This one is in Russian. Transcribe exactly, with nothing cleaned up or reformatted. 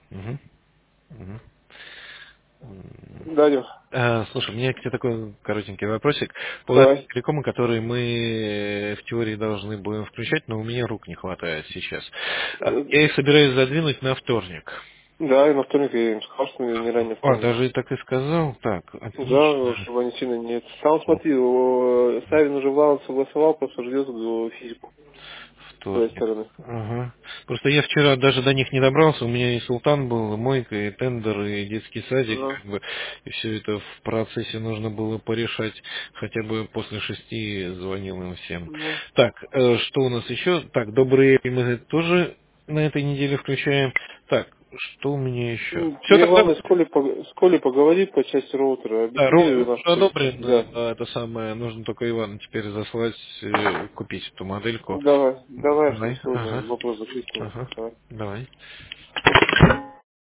Мгм. Мгм. М. Да, Дим, А, слушай, у меня к тебе такой коротенький вопросик. По давай. телекому, который мы в теории должны будем включать, но у меня рук не хватает сейчас. А, Э, Я их собираюсь задвинуть на вторник. Да, и на вторник я им сказал, что не ранее А, вторник. даже и так и сказал? Так, Да, отлично. чтобы они сильно не... Там, смотри, о, Савин уже Влад согласовал, просто ждет э, физику с твоей Вторник. стороны. Ага. Просто я вчера даже до них не добрался, у меня и Султан был, и Мойка, и Тендер, и детский садик, Ну, как бы, и все это в процессе нужно было порешать, хотя бы после шести звонил им всем. ну. Так, э, что у нас еще? Так, добрые мы тоже на этой неделе включаем. Так, что у меня еще? М, Все Мне тогда. главное с Колей, пог- с Колей поговорить по части роутера. Да, Объясни роутер нашу цель. одобрен, Да. э, это самое, нужно только Ивану теперь заслать, э, купить эту модельку. Давай, давай, что Давай, нужно ага, вопрос закрыть с ним. ага, Давай. давай.